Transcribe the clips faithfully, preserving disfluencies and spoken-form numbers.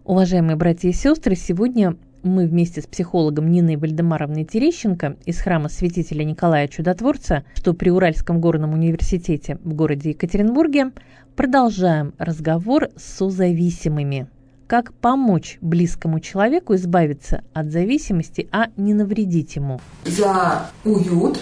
Уважаемые братья и сестры, сегодня мы вместе с психологом Ниной Вальдемаровной Терещенко из храма святителя Николая Чудотворца, что при Уральском горном университете в городе Екатеринбурге, продолжаем разговор с созависимыми. Как помочь близкому человеку избавиться от зависимости, а не навредить ему? За уют,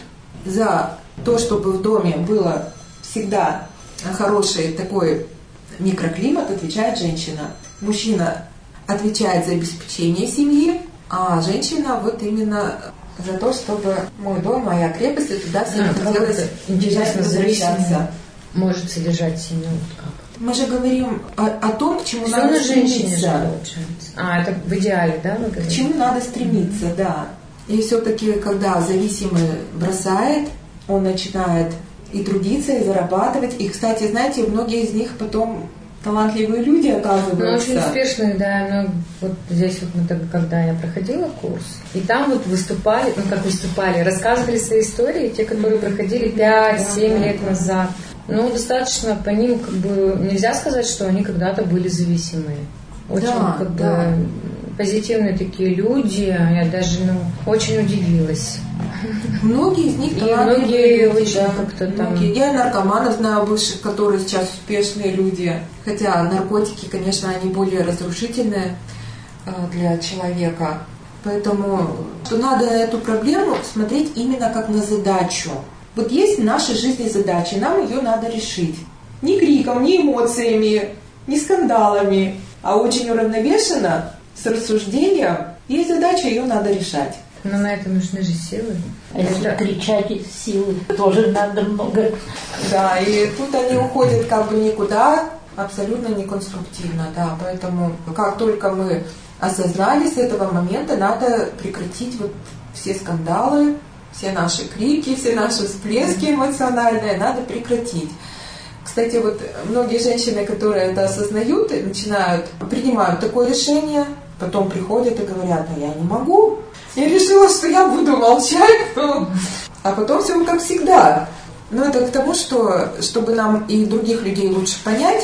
за то, чтобы в доме было всегда хороший такой микроклимат, отвечает женщина. Мужчина отвечает за обеспечение семьи, а женщина вот именно за то, чтобы мой дом, моя крепость, и туда всем а, хотелось интересно возвращаться. Может содержать семью. Мы же говорим о, о том, к чему Все надо на стремиться. А, это в идеале, да? Вы к чему надо стремиться, mm-hmm. да. И все-таки, когда зависимый бросает, он начинает и трудиться, и зарабатывать. И, кстати, знаете, многие из них потом талантливые люди оказываются. Ну, очень успешные, да. Ну, вот здесь вот, когда я проходила курс, и там вот выступали, ну, как выступали, рассказывали свои истории, те, которые проходили пять-семь лет назад. Ну, достаточно по ним, как бы, нельзя сказать, что они когда-то были зависимые. Очень, да, как да. бы, позитивные такие люди. Я даже, ну, очень удивилась. Многие из них талантливые многие люди, очень да. как-то там... Многие. Я и наркоманов знаю бывших, которые сейчас успешные люди. Хотя наркотики, конечно, они более разрушительные для человека. Поэтому что надо эту проблему смотреть именно как на задачу. Вот есть в нашей жизни задача, нам ее надо решить. Не криком, не эмоциями, не скандалами, а очень уравновешенно, с рассуждением. Есть задача, ее надо решать. Но на это нужны же силы. А если это... кричать из силы, тоже надо много. Да, и тут они уходят как бы никуда, абсолютно неконструктивно, да. Поэтому как только мы осознали с этого момента, надо прекратить вот все скандалы, все наши крики, все наши всплески эмоциональные, надо прекратить. Кстати, вот многие женщины, которые это осознают и начинают, принимают такое решение, потом приходят и говорят: а я не могу. Я решила, что я буду молчать, а потом все как всегда. Но это к тому, что, чтобы нам и других людей лучше понять.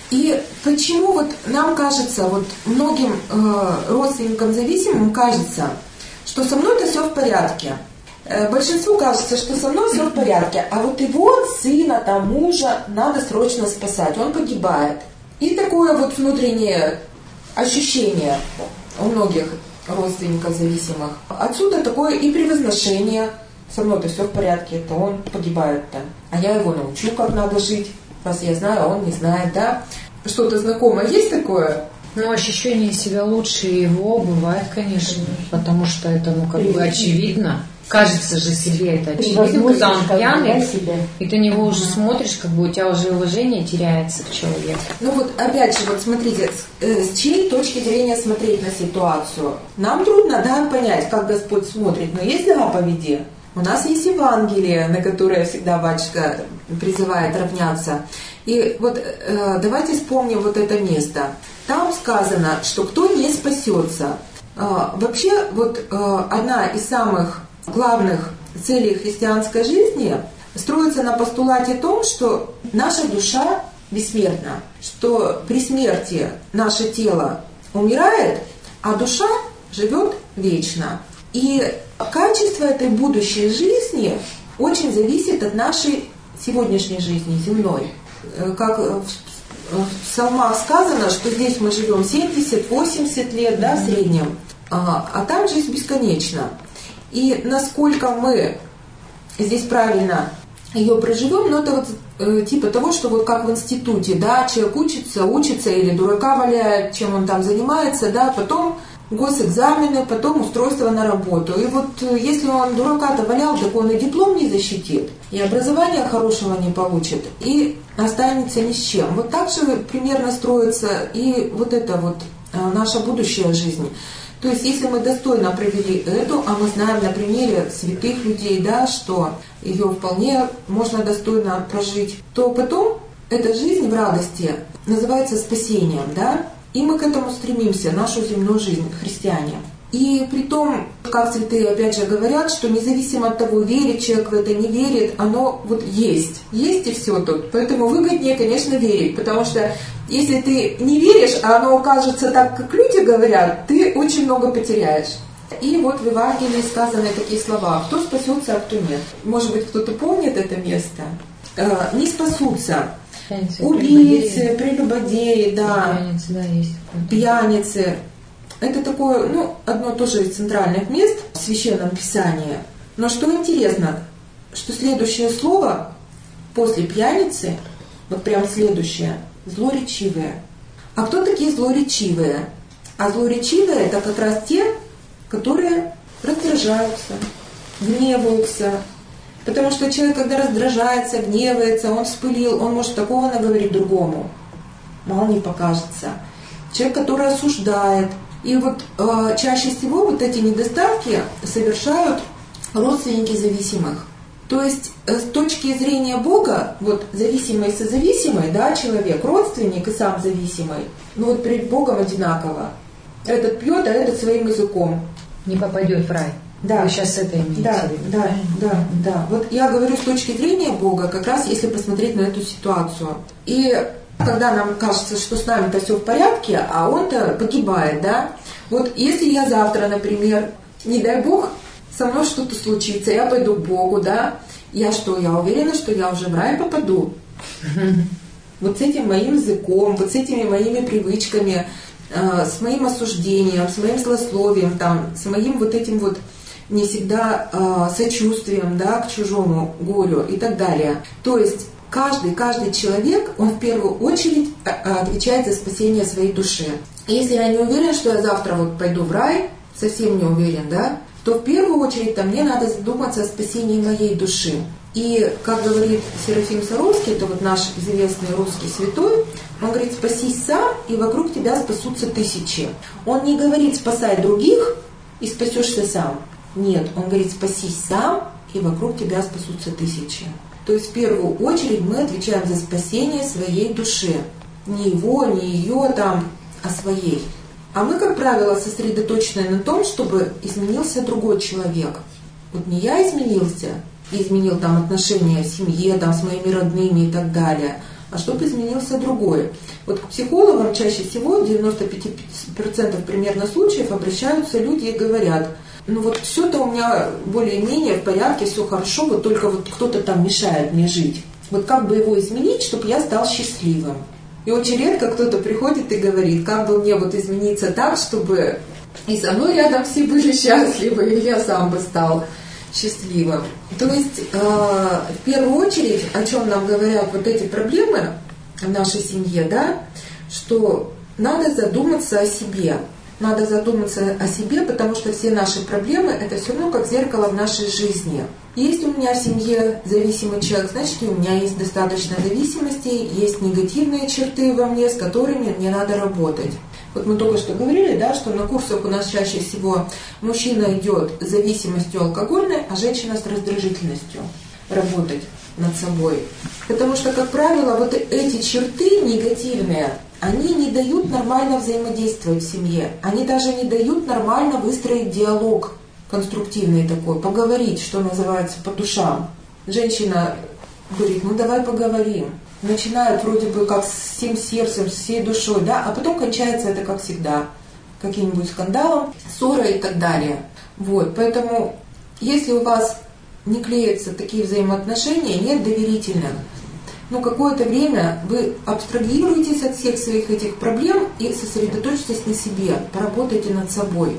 И почему вот нам кажется, вот многим э, родственникам зависимым кажется, что со мной-то все в порядке. Э, большинству кажется, что со мной все в порядке, а вот его сына, там, мужа надо срочно спасать, он погибает. И такое вот внутреннее ощущение у многих родственников зависимых. Отсюда такое и превозношение. Со мной-то все в порядке, это он погибает-то. А я его научу, как надо жить. Раз я знаю, а он не знает, да? Что-то знакомое есть такое? Ну, ощущение себя лучше его бывает, конечно. Потому что это, ну, как бы очевидно. Кажется же себе это очевидно, когда он пьяный, и ты на него уже смотришь, как бы у тебя уже уважение теряется к человеку. Ну вот опять же, вот смотрите, с, э, с чьей точки зрения смотреть на ситуацию? Нам трудно, да, понять, как Господь смотрит, но есть заповеди. У нас есть Евангелие, на которое всегда батюшка призывает равняться. И вот э, давайте вспомним вот это место. Там сказано, что кто не спасется. Э, вообще, вот э, одна из самых главных целей христианской жизни строится на постулате том, что наша душа бессмертна, что при смерти наше тело умирает, а душа живет вечно. И качество этой будущей жизни очень зависит от нашей сегодняшней жизни, земной. Как в псалмах сказано, что здесь мы живем семьдесят-восемьдесят лет, да, в среднем, а там жизнь бесконечна. И насколько мы здесь правильно ее проживем, но это вот э, типа того, что вот как в институте, да, человек учится, учится или дурака валяет, чем он там занимается, да, потом госэкзамены, потом устройство на работу. И вот э, если он дурака-то валял, так он и диплом не защитит, и образования хорошего не получит, и останется ни с чем. Вот так же примерно строится и вот эта вот э, наша будущая жизнь. То есть, если мы достойно провели эту, а мы знаем на примере святых людей, да, что ее вполне можно достойно прожить, то потом эта жизнь в радости называется спасением, да, и мы к этому стремимся, нашу земную жизнь, христиане. И при том, как святые опять же говорят, что независимо от того, верит человек в это, не верит, оно вот есть. Есть и все тут. Поэтому выгоднее, конечно, верить. Потому что если ты не веришь, а оно окажется так, как люди говорят, ты очень много потеряешь. И вот в Евангелии сказаны такие слова: кто спасется, а кто нет. Может быть, кто-то помнит это место? Э, не спасутся. Пьяницы, убийцы, прелюбодеи, да, пьяницы, да, есть. Пьяницы. Это такое, ну, одно тоже из центральных мест в Священном Писании. Но что интересно, что следующее слово после пьяницы, вот прям следующее, злоречивые. А кто такие злоречивые? А злоречивые — это как раз те, которые раздражаются, гневаются. Потому что человек, когда раздражается, гневается, он вспылил, он может такого наговорить другому. Мало не покажется. Человек, который осуждает. И вот э, чаще всего вот эти недостатки совершают родственники зависимых. То есть э, с точки зрения Бога, вот зависимый и созависимый, да, человек, родственник и сам зависимый, ну вот перед Богом одинаково. Этот пьет, а этот своим языком. Не попадет в рай. Да. Вы сейчас это имеете да, в виду? да, да, да. Вот я говорю с точки зрения Бога, как раз если посмотреть на эту ситуацию. И когда нам кажется, что с нами-то все в порядке, а он-то погибает, да? Вот если я завтра, например, не дай Бог, со мной что-то случится, я пойду к Богу, да? Я что, я уверена, что я уже в рай попаду? Вот с этим моим языком, вот с этими моими привычками, с моим осуждением, с моим злословием, там, с моим вот этим вот не всегда э, сочувствием, да, к чужому горю и так далее. То есть каждый, каждый человек, он в первую очередь отвечает за спасение своей души. Если я не уверен, что я завтра вот пойду в рай, совсем не уверен, да, то в первую очередь-то мне надо задуматься о спасении моей души. И, как говорит Серафим Саровский, это вот наш известный русский святой, он говорит: спасись сам, и вокруг тебя спасутся тысячи. Он не говорит: спасай других, и спасешься сам. Нет, он говорит: спасись сам, и вокруг тебя спасутся тысячи. То есть в первую очередь мы отвечаем за спасение своей души. Не его, не ее там, а своей. А мы, как правило, сосредоточены на том, чтобы изменился другой человек. Вот не я изменился, и изменил там отношения в семье, там, с моими родными и так далее, а чтобы изменился другой. Вот к психологам чаще всего, в девяноста пяти процентах примерно случаев, обращаются люди и говорят: ну вот все-то у меня более-менее в порядке, все хорошо, вот только вот кто-то там мешает мне жить. Вот как бы его изменить, чтобы я стал счастливым? И очень редко кто-то приходит и говорит: как бы мне вот измениться так, чтобы и со мной рядом все были счастливы, и я сам бы стал счастливым. То есть э, в первую очередь, о чем нам говорят вот эти проблемы в нашей семье, да, что надо задуматься о себе. Надо задуматься о себе, потому что все наши проблемы — это все равно как зеркало в нашей жизни. Есть у меня в семье зависимый человек, значит, и у меня есть достаточно зависимостей, есть негативные черты во мне, с которыми мне надо работать. Вот мы только что говорили, да, что на курсах у нас чаще всего мужчина идет с зависимостью алкогольной, а женщина с раздражительностью работать над собой. Потому что, как правило, вот эти черты негативные, они не дают нормально взаимодействовать в семье. Они даже не дают нормально выстроить диалог конструктивный такой, поговорить, что называется, по душам. Женщина говорит: ну давай поговорим. Начинают вроде бы как с всем сердцем, с всей душой, да, а потом кончается это, как всегда, каким-нибудь скандалом, ссорой и так далее. Вот, поэтому, если у вас не клеятся такие взаимоотношения, нет доверительных, ну, какое-то время вы абстрагируетесь от всех своих этих проблем и сосредоточьтесь на себе, поработайте над собой.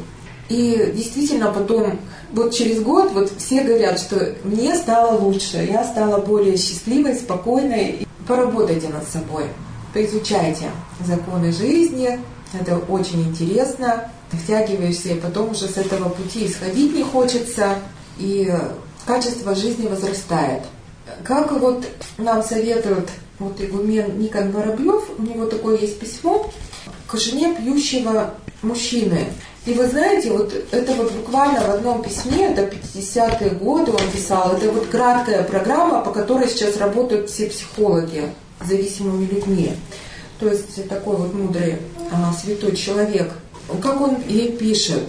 И действительно потом, вот через год, вот все говорят, что мне стало лучше, я стала более счастливой, спокойной. Поработайте над собой, поизучайте законы жизни, это очень интересно, втягиваешься, и потом уже с этого пути исходить не хочется, и качество жизни возрастает. Как вот нам советует вот игумен Никон Воробьев, у него такое есть письмо к жене пьющего мужчины. И вы знаете, вот это вот буквально в одном письме, это пятидесятые годы он писал, это вот краткая программа, по которой сейчас работают все психологи с зависимыми людьми. То есть такой вот мудрый, а, святой человек. Как он ей пишет: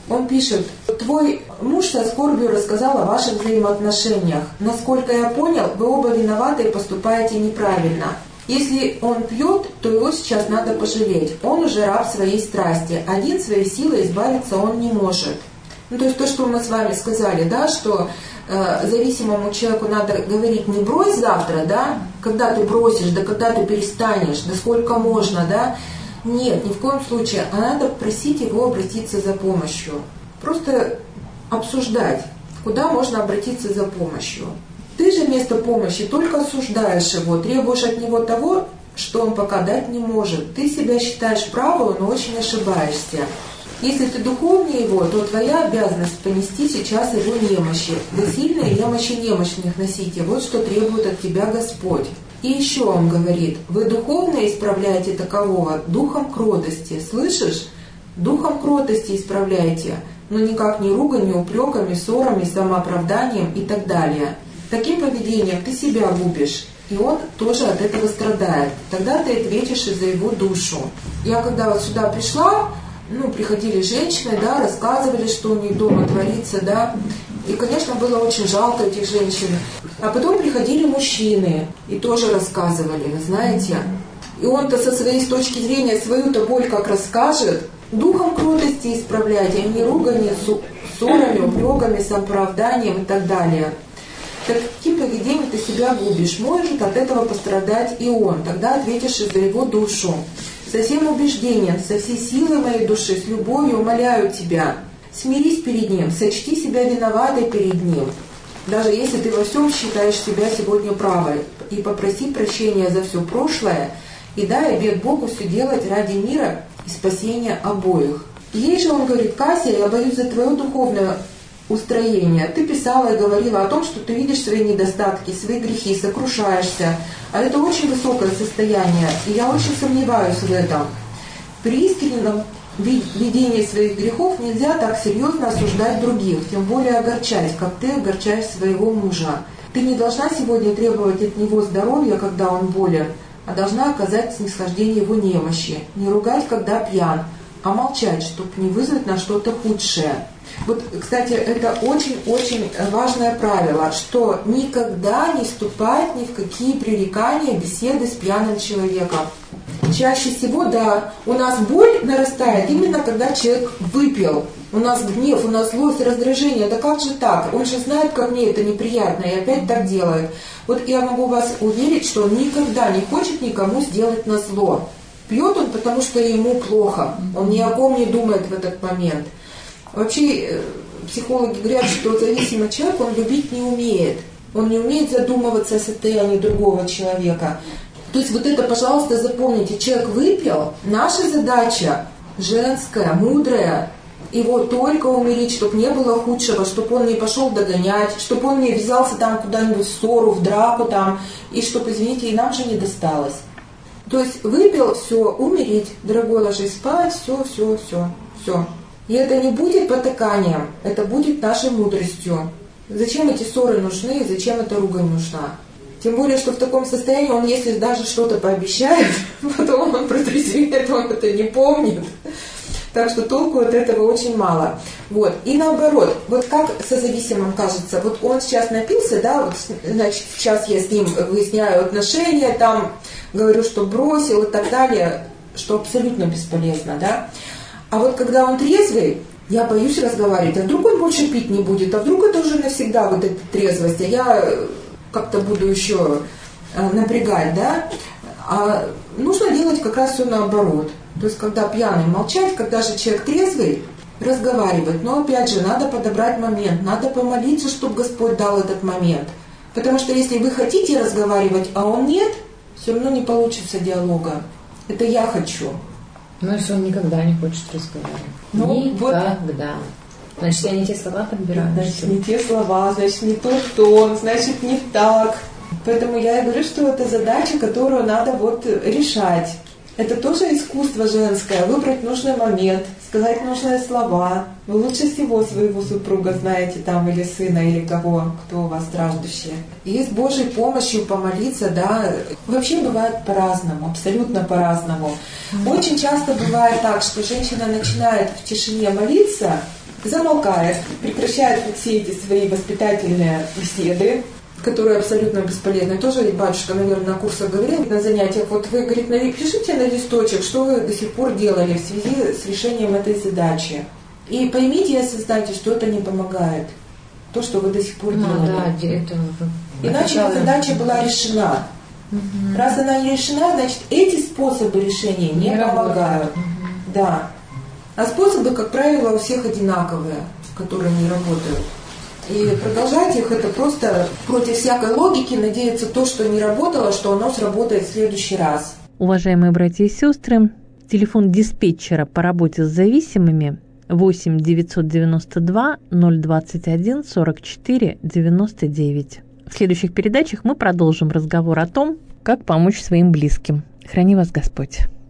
Он пишет: твой муж со скорбью рассказал о ваших взаимоотношениях. Насколько я понял, вы оба виноваты и поступаете неправильно. Если он пьет, то его сейчас надо пожалеть. Он уже раб своей страсти. Один своей силой избавиться он не может. Ну, то есть то, что мы с вами сказали, да, что э, зависимому человеку надо говорить не брось завтра, да, когда ты бросишь, да когда ты перестанешь, да сколько можно, да. Нет, ни в коем случае. А надо просить его обратиться за помощью. Просто обсуждать, куда можно обратиться за помощью. Ты же вместо помощи только осуждаешь его, требуешь от него того, что он пока дать не может. Ты себя считаешь правым, но очень ошибаешься. Если ты духовнее его, то твоя обязанность понести сейчас его немощи. Вы сильные немощи немощных носите. Вот что требует от тебя Господь. И еще он говорит: вы духовно исправляете такового духом кротости. Слышишь? Духом кротости исправляете, но никак не руганью, упреками, ссорами, самооправданием и так далее. Таким поведением ты себя губишь, и он тоже от этого страдает. Тогда ты ответишь и за его душу. Я когда вот сюда пришла, ну, приходили женщины, да, рассказывали, что у них дома творится, да, и, конечно, было очень жалко этих женщин. А потом приходили мужчины и тоже рассказывали, вы знаете. И он-то со своей точки зрения свою-то боль как расскажет, духом кротости исправлять, а не руганье, ссорами, упреками, самооправданием и так далее. Таким поведением ты себя губишь. Может от этого пострадать и он. Тогда ответишь и за его душу. Со всем убеждением, со всей силой моей души, с любовью умоляю тебя. Смирись перед ним, сочти себя виноватой перед ним. Даже если ты во всем считаешь себя сегодня правой. И попроси прощения за все прошлое. И дай обет Богу все делать ради мира и спасения обоих. Ей же он говорит: Кася, я боюсь за твое духовное устроение. Ты писала и говорила о том, что ты видишь свои недостатки, свои грехи, сокрушаешься. А это очень высокое состояние, и я очень сомневаюсь в этом. При искреннем видении своих грехов нельзя так серьезно осуждать других, тем более огорчать, как ты огорчаешь своего мужа. Ты не должна сегодня требовать от него здоровья, когда он болен, а должна оказать снисхождение его немощи. Не ругать, когда пьян, а молчать, чтобы не вызвать на что-то худшее. Вот, кстати, это очень-очень важное правило, что никогда не вступать ни в какие пререкания, беседы с пьяным человеком. Чаще всего, да, у нас боль нарастает именно когда человек выпил. У нас гнев, у нас злость, раздражение. Да как же так? Он же знает, как мне это неприятно, и опять так делает. Вот я могу вас уверить, что он никогда не хочет никому сделать назло. Пьет он, потому что ему плохо. Он ни о ком не думает в этот момент. Вообще, психологи говорят, что зависимый человек, он любить не умеет. Он не умеет задумываться о состоянии другого человека. То есть вот это, пожалуйста, запомните. Человек выпил, наша задача женская, мудрая, его только умерить, чтобы не было худшего, чтобы он не пошел догонять, чтобы он не ввязался там куда-нибудь в ссору, в драку там, и чтобы, извините, и нам же не досталось. То есть выпил, все, умереть, дорогой, ложись спать, все, все, все, все. И это не будет потаканием, это будет нашей мудростью. Зачем эти ссоры нужны и зачем эта ругань нужна? Тем более, что в таком состоянии он, если даже что-то пообещает, потом он протрезвеет, он это не помнит. Так что толку от этого очень мало. Вот. И наоборот, вот как созависимым кажется, вот он сейчас напился, да, вот, значит, сейчас я с ним выясняю отношения, там говорю, что бросил и так далее, что абсолютно бесполезно, да. А вот когда он трезвый, я боюсь разговаривать, а вдруг он больше пить не будет, а вдруг это уже навсегда вот эта трезвость, а я как-то буду еще напрягать, да. А нужно делать как раз все наоборот. То есть, когда пьяный молчать, когда же человек трезвый, разговаривать. Но опять же, надо подобрать момент, надо помолиться, чтобы Господь дал этот момент. Потому что если вы хотите разговаривать, а он нет, все равно не получится диалога. Это я хочу. Ну, если он никогда не хочет разговаривать. Ну, никогда. Вот. Значит, я не те слова подбираю. Значит, не те слова, значит, не тот тон, значит, не так. Поэтому я и говорю, что это задача, которую надо вот решать. Это тоже искусство женское, выбрать нужный момент, сказать нужные слова. Вы лучше всего своего супруга знаете там, или сына, или кого, кто у вас страждущий. И с Божьей помощью помолиться, да, вообще бывает по-разному, абсолютно по-разному. Очень часто бывает так, что женщина начинает в тишине молиться, замолкает, прекращает все эти свои воспитательные беседы, которые абсолютно бесполезны. Тоже ведь батюшка, наверное, на курсах говорил, на занятиях, вот вы, говорит, пишите на листочек, что вы до сих пор делали в связи с решением этой задачи. И поймите и осознайте, что это не помогает. То, что вы до сих пор ну, делали. Да, это... Иначе это задача была решена. Угу. Раз она не решена, значит, эти способы решения не, не помогают. Угу. Да. А способы, как правило, у всех одинаковые, которые не работают. И продолжать их, это просто против всякой логики надеяться то, что не работало, что оно сработает в следующий раз. Уважаемые братья и сестры, телефон диспетчера по работе с зависимыми восемь девятьсот девяносто два ноль двадцать один сорок четыре девяносто девять. В следующих передачах мы продолжим разговор о том, как помочь своим близким. Храни вас Господь.